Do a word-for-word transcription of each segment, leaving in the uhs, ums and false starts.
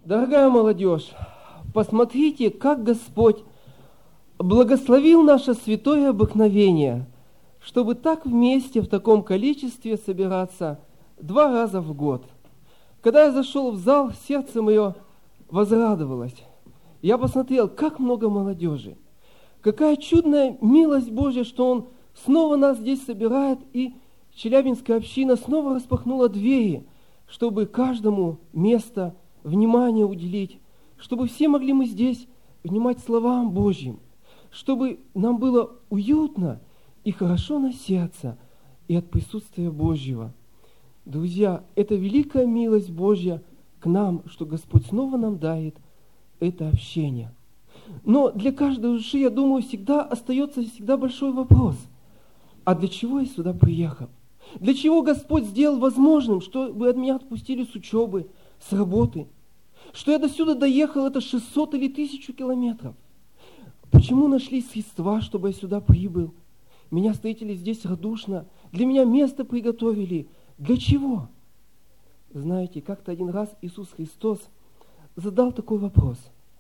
Дорогая молодежь, посмотрите, как Господь благословил наше святое обыкновение, чтобы так вместе в таком количестве собираться два раза в год. Когда я зашел в зал, сердце мое возрадовалось. Я посмотрел, как много молодежи. Какая чудная милость Божья, что Он снова нас здесь собирает, и Челябинская община снова распахнула двери, чтобы каждому место, внимание уделить, чтобы все могли мы здесь внимать словам Божьим, чтобы нам было уютно и хорошо на сердце и от присутствия Божьего. Друзья, это великая милость Божья к нам, что Господь снова нам дает это общение. Но для каждой души, я думаю, всегда остается всегда большой вопрос. А для чего я сюда приехал? Для чего Господь сделал возможным, чтобы от меня отпустили с учебы, с работы? Что я до сюда доехал, это шестьсот или тысячу километров? Почему нашли средства, чтобы я сюда прибыл? Меня встретили здесь радушно, для меня место приготовили. Для чего? Знаете, как-то один раз Иисус Христос задал такой вопрос.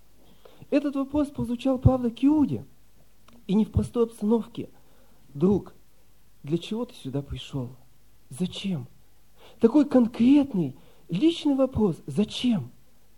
Этот вопрос прозвучал, правда, к Иуде, и не в простой обстановке. Друг, для чего ты сюда пришел? Зачем? Такой конкретный, личный вопрос. Зачем?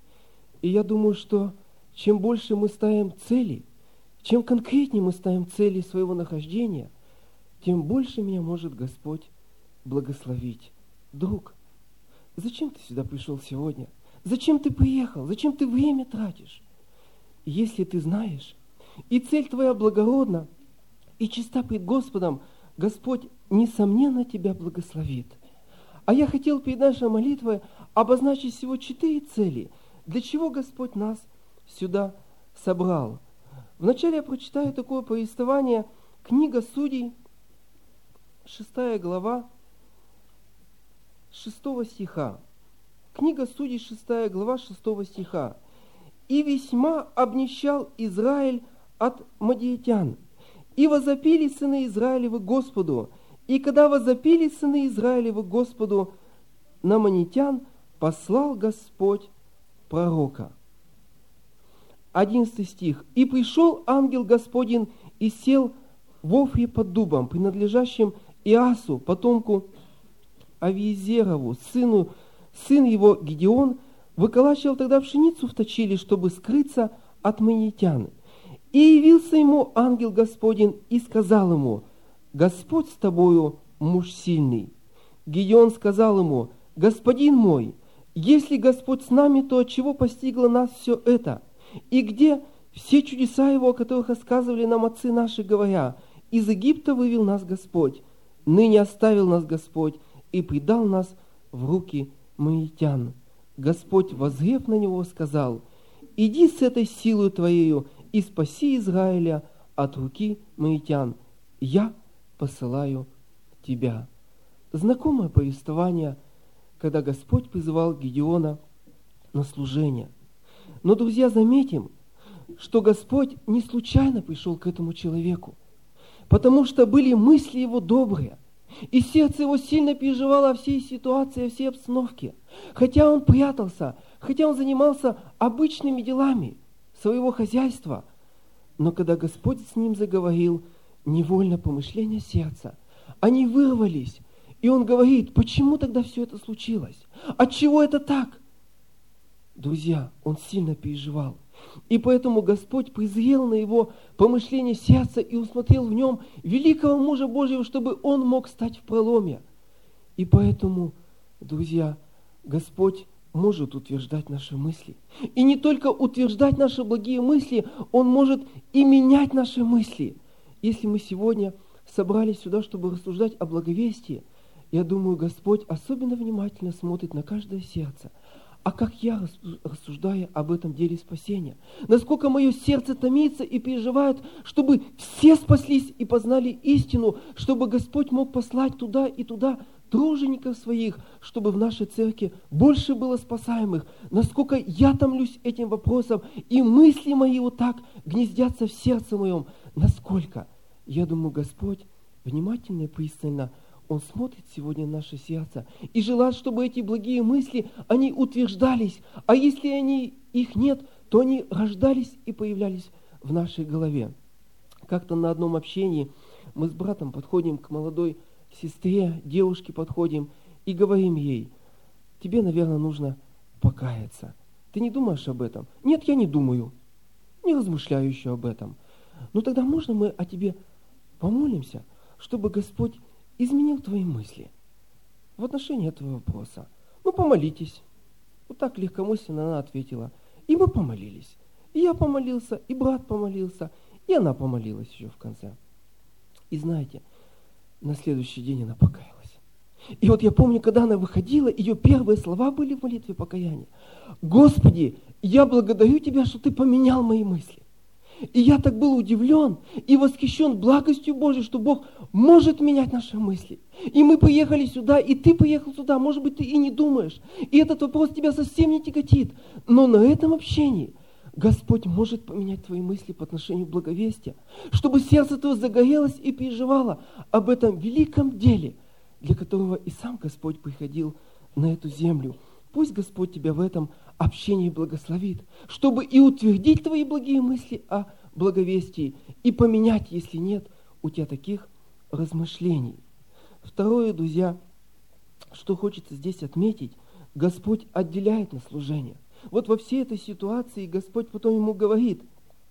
И я думаю, что чем больше мы ставим цели, чем конкретнее мы ставим цели своего нахождения, тем больше меня может Господь благословить. Друг, зачем ты сюда пришел сегодня? Зачем ты приехал? Зачем ты время тратишь? Если ты знаешь, и цель твоя благородна, и чиста пред Господом, Господь, несомненно, тебя благословит. А я хотел перед нашей молитвой обозначить всего четыре цели, для чего Господь нас сюда собрал. Вначале я прочитаю такое повествование, книга Судей, шестая глава, шестого стиха. Книга Судей, шестая глава, шестого стиха. «И весьма обнищал Израиль от мадиятян, и возопили сыны Израилевы Господу, и когда возопили сыны Израилевы Господу на манитян, послал Господь пророка». Одиннадцатый стих. «И пришел ангел Господень и сел в Офре под дубом, принадлежащим Иасу, потомку Авиезерову, сыну, сын его Гедеон, выколачивал тогда пшеницу в точиле, чтобы скрыться от манитян. И явился ему ангел Господень и сказал ему: Господь с тобою, муж сильный. Гедеон сказал ему: Господин мой, если Господь с нами, то отчего постигло нас все это? И где все чудеса его, о которых рассказывали нам отцы наши, говоря: из Египта вывел нас Господь, ныне оставил нас Господь и предал нас в руки манитян. Господь, воззрев на него, сказал: иди с этой силой твоею и спаси Израиля от руки манитян. Я посылаю тебя. Знакомое повествование, когда Господь призывал Гедеона на служение. Но, друзья, заметим, что Господь не случайно пришел к этому человеку, потому что были мысли его добрые, и сердце его сильно переживало о всей ситуации, о всей обстановке. Хотя он прятался, хотя он занимался обычными делами своего хозяйства, но когда Господь с ним заговорил, невольно помышления сердца, они вырвались, и он говорит: почему тогда все это случилось? Отчего это так? Друзья, он сильно переживал. И поэтому Господь презрел на его помышление сердца и усмотрел в нем великого мужа Божьего, чтобы он мог стать в проломе. И поэтому, друзья, Господь может утверждать наши мысли. И не только утверждать наши благие мысли, Он может и менять наши мысли. Если мы сегодня собрались сюда, чтобы рассуждать о благовестии, я думаю, Господь особенно внимательно смотрит на каждое сердце. А как я рассуждаю об этом деле спасения? Насколько мое сердце томится и переживает, чтобы все спаслись и познали истину, чтобы Господь мог послать туда и туда тружеников своих, чтобы в нашей церкви больше было спасаемых. Насколько я томлюсь этим вопросом, и мысли мои вот так гнездятся в сердце моем. Насколько, я думаю, Господь внимательно и пристально Он смотрит сегодня на наше сердце и желает, чтобы эти благие мысли, они утверждались. А если они, их нет, то они рождались и появлялись в нашей голове. Как-то на одном общении мы с братом подходим к молодой сестре, девушке подходим и говорим ей: тебе, наверное, нужно покаяться. Ты не думаешь об этом? Нет, я не думаю. Не размышляю еще об этом. Ну тогда можно мы о тебе помолимся, чтобы Господь изменил твои мысли в отношении этого вопроса? Ну, помолитесь. Вот так легкомысленно она ответила. И мы помолились. И я помолился, и брат помолился, и она помолилась еще в конце. И знаете, на следующий день она покаялась. И вот я помню, когда она выходила, ее первые слова были в молитве покаяния: Господи, я благодарю Тебя, что Ты поменял мои мысли. И я так был удивлен и восхищен благостью Божией, что Бог может менять наши мысли. И мы поехали сюда, и ты поехал сюда. Может быть, ты и не думаешь. И этот вопрос тебя совсем не тяготит. Но на этом общении Господь может поменять твои мысли по отношению к благовестию, чтобы сердце твое загорелось и переживало об этом великом деле, для которого и сам Господь приходил на эту землю. Пусть Господь тебя в этом общении благословит, чтобы и утвердить твои благие мысли о благовестии, и поменять, если нет у тебя таких размышлений. Второе, друзья, что хочется здесь отметить: Господь отделяет на служение. Вот во всей этой ситуации Господь потом ему говорит: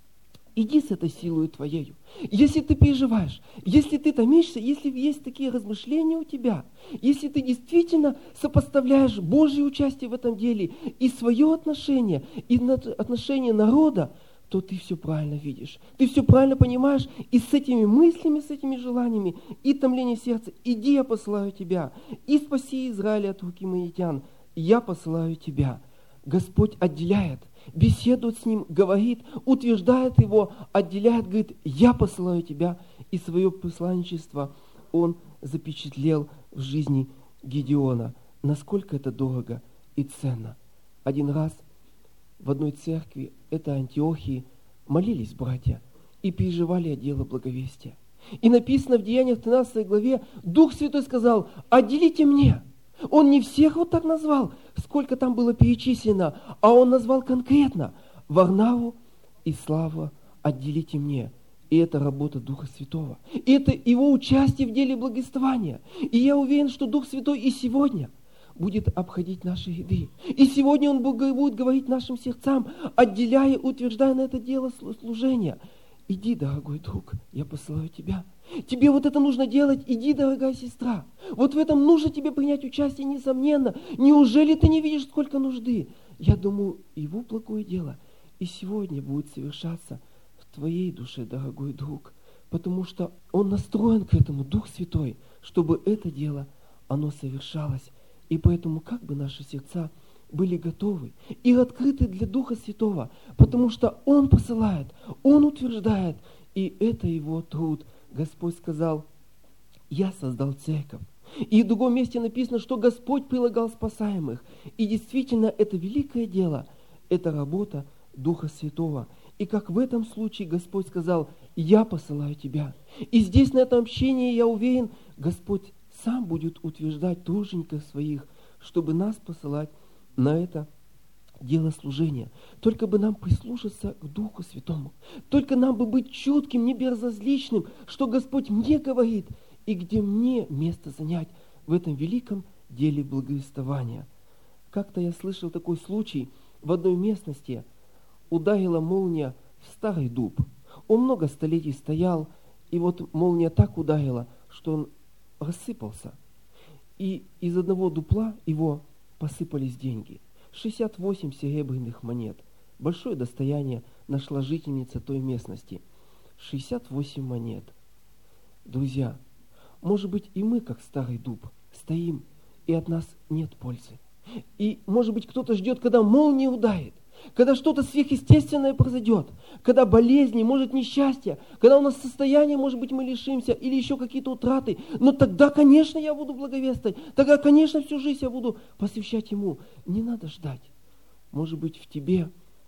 иди с этой силой твоею. Если ты переживаешь, если ты томишься, если есть такие размышления у тебя, если ты действительно сопоставляешь Божье участие в этом деле и свое отношение, и отношение народа, то ты все правильно видишь. Ты все правильно понимаешь, и с этими мыслями, с этими желаниями, и томлением сердца: иди, я посылаю тебя, и спаси Израиля от руки моитян, я посылаю тебя. Господь отделяет, беседует с ним, говорит, утверждает его, отделяет, говорит: я посылаю тебя, и свое посланничество он запечатлел в жизни Гедеона. Насколько это дорого и ценно. Один раз в одной церкви, это Антиохии, молились братья и переживали о деле благовестия. И написано в Деяниях тринадцатой главе, Дух Святой сказал: отделите мне. Он не всех вот так назвал, сколько там было перечислено, а он назвал конкретно: Варнаву и Славу отделите мне. И это работа Духа Святого. И это его участие в деле благовествования. И я уверен, что Дух Святой и сегодня будет обходить наши ряды. И сегодня Он будет говорить нашим сердцам, отделяя, утверждая на это дело служения: иди, дорогой друг, я посылаю тебя. Тебе вот это нужно делать, иди, дорогая сестра. Вот в этом нужно тебе принять участие, несомненно. Неужели ты не видишь, сколько нужды? Я думаю, его благое дело и сегодня будет совершаться в твоей душе, дорогой друг. Потому что Он настроен к этому, Дух Святой, чтобы это дело, оно совершалось. И поэтому как бы наши сердца были готовы и открыты для Духа Святого, потому что Он посылает, Он утверждает, и это Его труд. Господь сказал: я создал церковь. И в другом месте написано, что Господь прилагал спасаемых. И действительно, это великое дело, это работа Духа Святого. И как в этом случае Господь сказал: я посылаю тебя. И здесь на этом общении, я уверен, Господь сам будет утверждать тружеников своих, чтобы нас посылать на это дело служения. Только бы нам прислушаться к Духу Святому. Только нам бы быть чутким, не безразличным, что Господь мне говорит, и где мне место занять в этом великом деле благовествования. Как-то я слышал такой случай: в одной местности ударила молния в старый дуб. Он много столетий стоял, и вот молния так ударила, что он рассыпался. И из одного дупла его посыпались деньги. шестьдесят восемь серебряных монет. Большое достояние нашла жительница той местности. шестьдесят восемь монет. Друзья, может быть, и мы, как старый дуб, стоим, и от нас нет пользы. И, может быть, кто-то ждет, когда молния ударит, когда что-то сверхъестественное произойдет, когда болезни, может, несчастье, когда у нас состояние, может быть, мы лишимся, или еще какие-то утраты. Но тогда, конечно, я буду благовествовать. Тогда, конечно, всю жизнь я буду посвящать Ему. Не надо ждать. Может быть, в тебе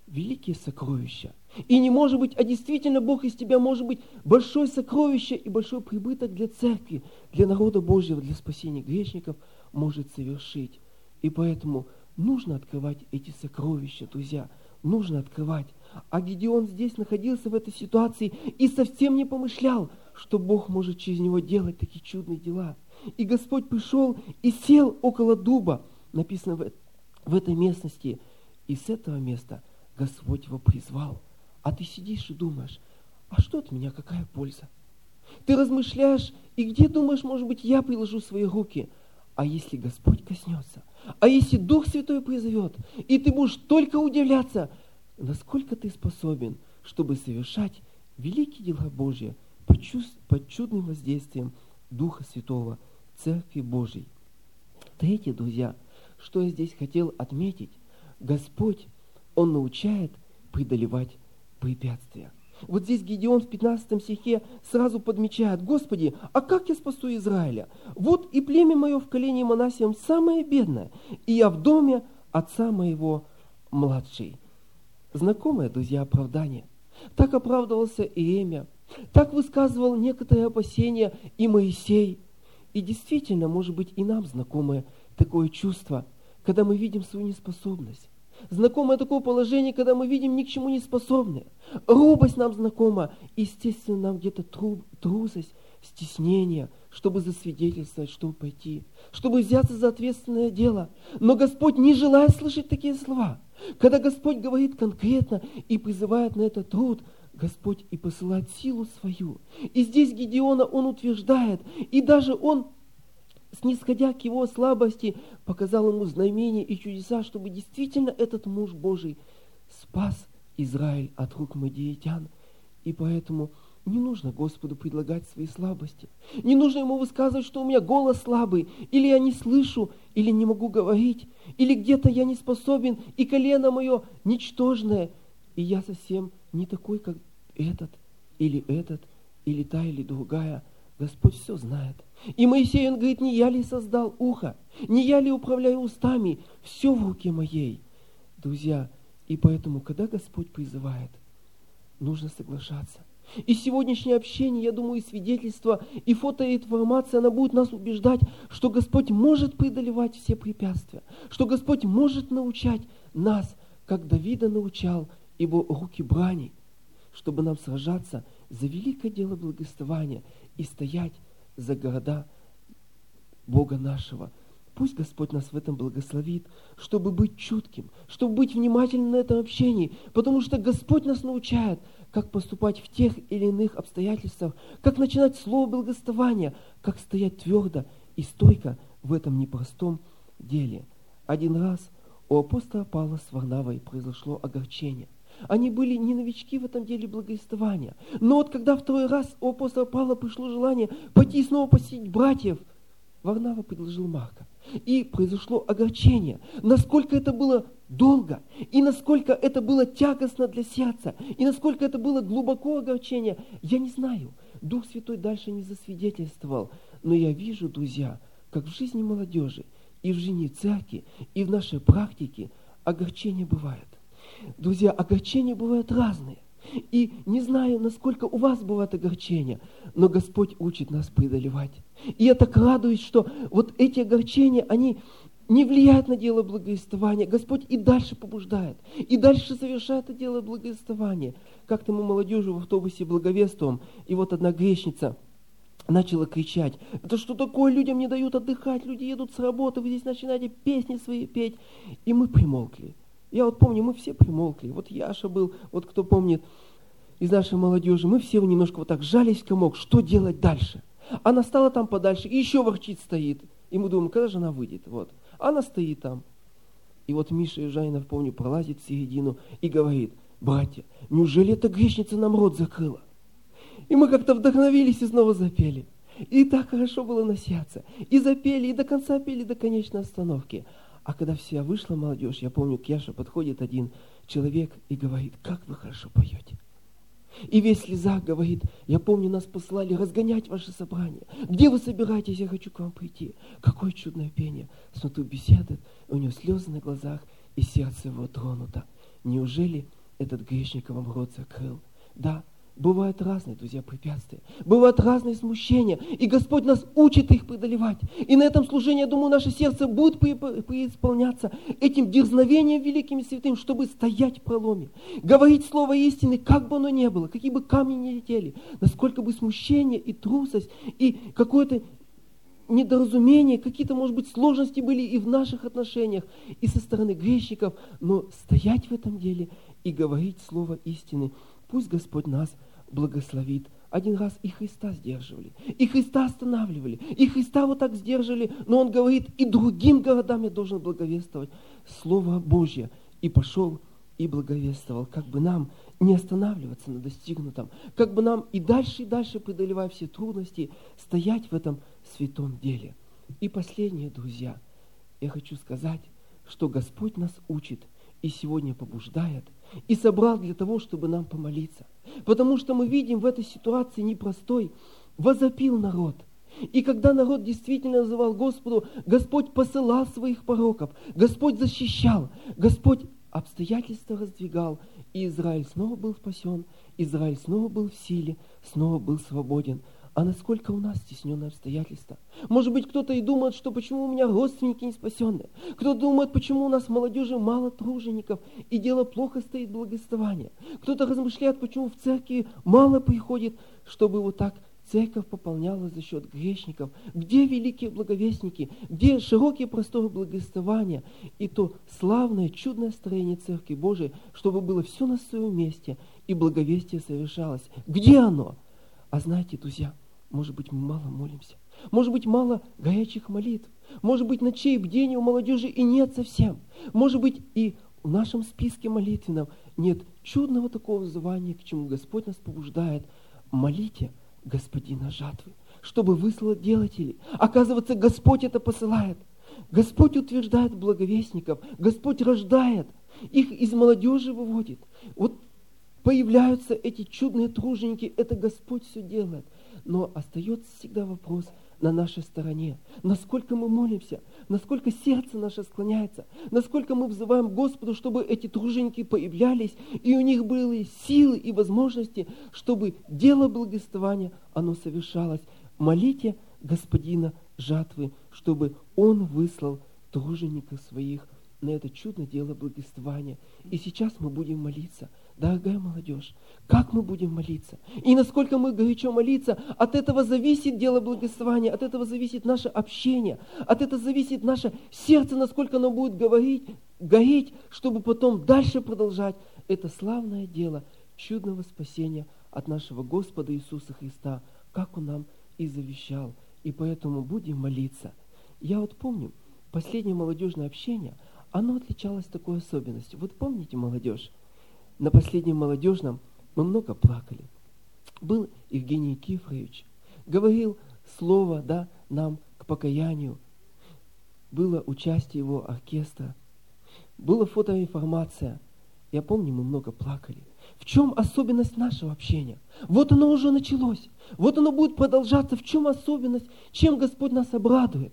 великие сокровища. И не может быть, а действительно Бог из тебя может быть большое сокровище и большой прибыток для церкви, для народа Божьего, для спасения грешников может совершить. И поэтому нужно открывать эти сокровища, друзья, нужно открывать. А Гидеон здесь находился в этой ситуации и совсем не помышлял, что Бог может через него делать такие чудные дела. И Господь пришел и сел около дуба, написано в, в этой местности, и с этого места Господь его призвал. А ты сидишь и думаешь, а что от меня, какая польза? Ты размышляешь, и где думаешь, может быть, я приложу свои руки? А если Господь коснется? А если Дух Святой призовет? И ты будешь только удивляться, насколько ты способен, чтобы совершать великие дела Божьи под, чувств, под чудным воздействием Духа Святого, Церкви Божьей. Третье, друзья, что я здесь хотел отметить, Господь, Он научает преодолевать препятствия. Вот здесь Гидеон в пятнадцатом стихе сразу подмечает: Господи, а как я спасу Израиля? Вот и племя мое в колене Манасием самое бедное, и я в доме отца моего младший. Знакомое, друзья, оправдание. Так оправдывался Иеремия, так высказывал некоторые опасения и Моисей. И действительно, может быть, и нам знакомое такое чувство, когда мы видим свою неспособность. Знакомое такое положение, когда мы видим ни к чему не способны. Робость нам знакома. Естественно, нам где-то тру, трусость, стеснение, чтобы засвидетельствовать, чтобы пойти, чтобы взяться за ответственное дело. Но Господь не желает слышать такие слова. Когда Господь говорит конкретно и призывает на этот труд, Господь и посылает силу свою. И здесь Гидеона Он утверждает, и даже Он, снисходя к его слабости, показал ему знамения и чудеса, чтобы действительно этот муж Божий спас Израиль от рук мадиятян. И поэтому не нужно Господу предлагать свои слабости. Не нужно Ему высказывать, что у меня голос слабый, или я не слышу, или не могу говорить, или где-то я не способен, и колено мое ничтожное, и я совсем не такой, как этот, или этот, или та, или другая. Господь все знает. И Моисей, он говорит: не я ли создал ухо, не я ли управляю устами, все в руке моей. Друзья, и поэтому, когда Господь призывает, нужно соглашаться. И сегодняшнее общение, я думаю, и свидетельство, и фотоинформация, она будет нас убеждать, что Господь может преодолевать все препятствия, что Господь может научать нас, как Давида научал его руки брани, чтобы нам сражаться за великое дело благовествования и стоять за города Бога нашего. Пусть Господь нас в этом благословит, чтобы быть чутким, чтобы быть внимательным на этом общении, потому что Господь нас научает, как поступать в тех или иных обстоятельствах, как начинать слово благовествования, как стоять твердо и стойко в этом непростом деле. Один раз у апостола Павла с Варнавой произошло огорчение. Они были не новички в этом деле благовествования. Но вот когда второй раз у апостола Павла пришло желание пойти снова посетить братьев, Варнава предложил Марка. И произошло огорчение. Насколько это было долго, и насколько это было тягостно для сердца, и насколько это было глубоко огорчение, я не знаю. Дух Святой дальше не засвидетельствовал. Но я вижу, друзья, как в жизни молодежи, и в жизни церкви, и в нашей практике огорчения бывают. Друзья, огорчения бывают разные. И не знаю, насколько у вас бывает огорчения, но Господь учит нас преодолевать. И я так радуюсь, что вот эти огорчения, они не влияют на дело благовествования. Господь и дальше побуждает, и дальше совершает это дело благовествования. Как-то мы молодежью в автобусе благовествуем, и вот одна грешница начала кричать: это что такое, людям не дают отдыхать, люди едут с работы, вы здесь начинаете песни свои петь. И мы примолкли. Я вот помню, мы все примолкли. Вот Яша был, вот кто помнит из нашей молодежи, мы все немножко вот так сжались в комок, что делать дальше. Она стала там подальше и еще ворчит стоит. И мы думаем, когда же она выйдет? Вот. Она стоит там. И вот Миша Южанинов, помню, пролазит в середину и говорит: братья, неужели эта грешница нам рот закрыла? И мы как-то вдохновились и снова запели. И так хорошо было на сердце. И запели, и до конца пели, до конечной остановки. А когда вся вышла молодежь, я помню, к Яше подходит один человек и говорит: как вы хорошо поете. И весь в слезах говорит: я помню, нас послали разгонять ваше собрание. Где вы собираетесь? Я хочу к вам прийти. Какое чудное пение. Смотрю, беседует, у него слезы на глазах, и сердце его тронуто. Неужели этот грешниковым рот закрыл. Да, бывают разные, друзья, препятствия. Бывают разные смущения. И Господь нас учит их преодолевать. И на этом служении, я думаю, наше сердце будет преисполняться этим дерзновением великим и святым, чтобы стоять в проломе. Говорить слово истины, как бы оно ни было, какие бы камни ни летели, насколько бы смущение и трусость, и какое-то недоразумение, какие-то, может быть, сложности были и в наших отношениях, и со стороны грешников, но стоять в этом деле и говорить слово истины. Пусть Господь нас благословит. Один раз и Христа сдерживали, и Христа останавливали, и Христа вот так сдерживали, но Он говорит, и другим городам я должен благовествовать Слово Божье. И пошел и благовествовал, как бы нам не останавливаться на достигнутом, как бы нам и дальше, и дальше, преодолевая все трудности, стоять в этом святом деле. И последнее, друзья, я хочу сказать, что Господь нас учит и сегодня побуждает, и собрал для того, чтобы нам помолиться. Потому что мы видим в этой ситуации непростой, возопил народ. И когда народ действительно называл Господу, Господь посылал своих пророков, Господь защищал, Господь обстоятельства раздвигал, и Израиль снова был спасен, Израиль снова был в силе, снова был свободен. А насколько у нас стесненные обстоятельства? Может быть, кто-то и думает, что почему у меня родственники не спасенные. Кто-то думает, почему у нас в молодежи мало тружеников, и дело плохо стоит благовествование. Кто-то размышляет, почему в церкви мало приходит, чтобы вот так церковь пополнялась за счет грешников. Где великие благовестники? Где широкие просторы благовествования? И то славное, чудное строение Церкви Божией, чтобы было все на своем месте, и благовестие совершалось. Где оно? А знаете, друзья, может быть, мы мало молимся. Может быть, мало горячих молитв. Может быть, ночей бдения у молодежи и нет совсем. Может быть, и в нашем списке молитвенном нет чудного такого звания, к чему Господь нас побуждает. Молите Господина жатвы, чтобы выслал делателей. Оказывается, Господь это посылает. Господь утверждает благовестников. Господь рождает. Их из молодежи выводит. Вот появляются эти чудные труженики, это Господь все делает. Но остается всегда вопрос на нашей стороне. Насколько мы молимся, насколько сердце наше склоняется, насколько мы взываем Господу, чтобы эти труженики появлялись, и у них были силы и возможности, чтобы дело благовествования, оно совершалось. Молите Господина жатвы, чтобы Он выслал тружеников своих на это чудное дело благовествования. И сейчас мы будем молиться. Дорогая молодежь, как мы будем молиться? И насколько мы горячо молиться, от этого зависит дело благовествования, от этого зависит наше общение, от этого зависит наше сердце, насколько оно будет говорить, гореть, чтобы потом дальше продолжать это славное дело чудного спасения от нашего Господа Иисуса Христа, как Он нам и завещал. И поэтому будем молиться. Я вот помню, последнее молодежное общение, оно отличалось такой особенностью. Вот помните, молодежь, на последнем молодежном мы много плакали. Был Евгений Кифрович, говорил слово, да, нам к покаянию. Было участие его оркестра. Была фотоинформация. Я помню, мы много плакали. В чем особенность нашего общения? Вот оно уже началось. Вот оно будет продолжаться. В чем особенность? Чем Господь нас обрадует?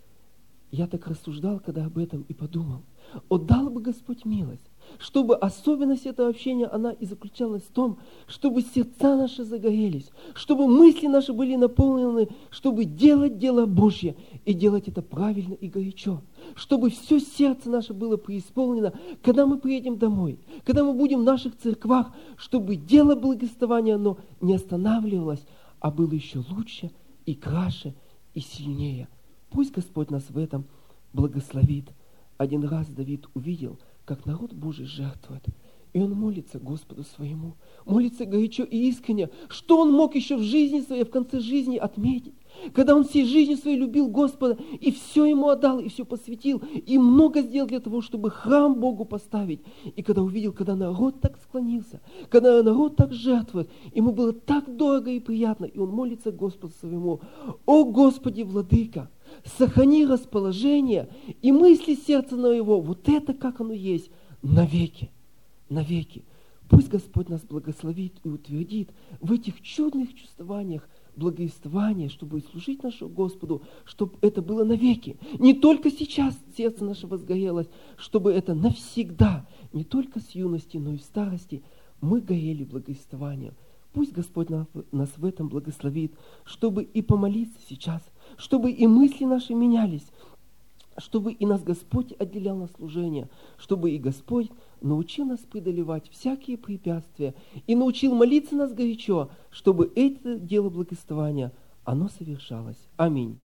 Я так рассуждал, когда об этом и подумал. Отдал бы Господь милость, чтобы особенность этого общения, она и заключалась в том, чтобы сердца наши загорелись, чтобы мысли наши были наполнены, чтобы делать дело Божье и делать это правильно и горячо, чтобы все сердце наше было преисполнено, когда мы приедем домой, когда мы будем в наших церквах, чтобы дело благовествования, оно не останавливалось, а было еще лучше и краше и сильнее. Пусть Господь нас в этом благословит. Один раз Давид увидел, как народ Божий жертвует. И он молится Господу своему. Молится горячо и искренне. Что он мог еще в жизни своей, в конце жизни отметить? Когда он всей жизнью своей любил Господа и все ему отдал, и все посвятил, и много сделал для того, чтобы храм Богу поставить. И когда увидел, когда народ так склонился, когда народ так жертвует, ему было так дорого и приятно, и он молится Господу своему: «О Господи, Владыка, сохрани расположение и мысли сердца на его». Вот это как оно есть навеки, навеки. Пусть Господь нас благословит и утвердит в этих чудных чувствованиях благовествование, чтобы служить нашему Господу, чтобы это было навеки. Не только сейчас сердце наше возгорелось, чтобы это навсегда, не только с юности, но и в старости, мы горели благовествованием. Пусть Господь нас в этом благословит, чтобы и помолиться сейчас, чтобы и мысли наши менялись, чтобы и нас Господь отделял на служение, чтобы и Господь научил нас преодолевать всякие препятствия и научил молиться нас горячо, чтобы это дело благовествования, оно совершалось. Аминь.